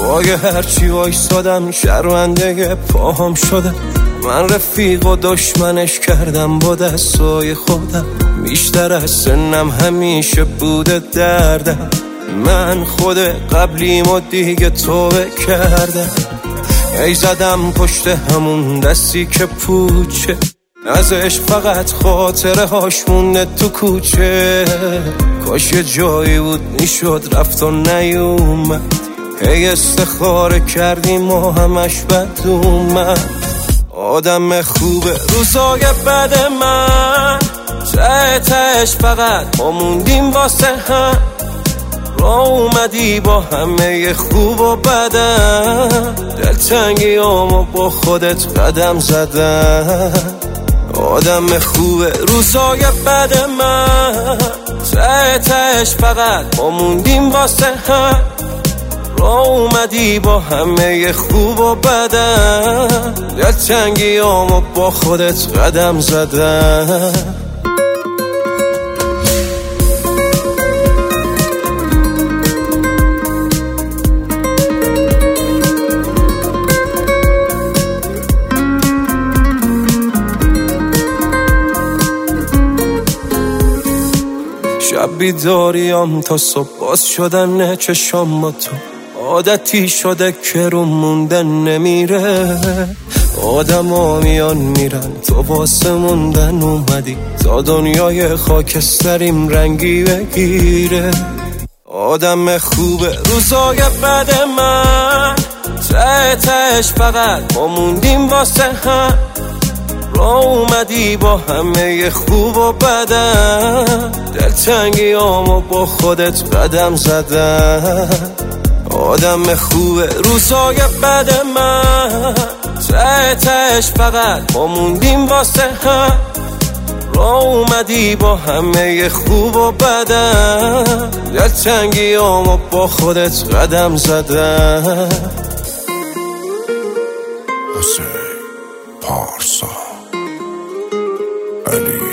پای هرچی وایسادم شرمنده پاهم شدم. من رفیق و دشمنش کردم با دستای خودم. بیشتر از سنم همیشه بوده دردم. من خود قبلیم و دیگه توبه کردم. ای زدم پشت همون دستی که پوچه، ازش فقط خاطره هاش مونده تو کوچه. کاش یه جایی بود میشد رفت و نیومد. هی استخاره کردیم و همش بد اومد. آدم خوبه روزای بد من، ته تهش فقط ما موندیم واسه هم. را اومدی با همه خوب و بدم، دلتنگیامو با خودت قدم زدم. آدم خوبه روزای بد من، ته تهش فقط ما موندیم واسه هم. را اومدی با همه خوب و بدم، دلتنگیامو با خودت قدم زدم. شب بیداریم تا صبح باز شدن چشام با تو. عادتی شده که رو موندن نمیره. آدم ها میان میرن تو واسه موندن اومدی. تا دنیای خاکستریم رنگی بگیره. آدم خوبه روزای بد من، ته تهش فقط ما موندیم واسه هم. را اومدی با همه خوب و بدم، دلتنگیامو با خودت قدم زدم. آدم خوبه روزای بد من، ته تهش فقط ما موندیم واسه هم. را اومدی با همه خوب و بدم، دلتنگیامو با خودت قدم زدم. حسین پارسا علی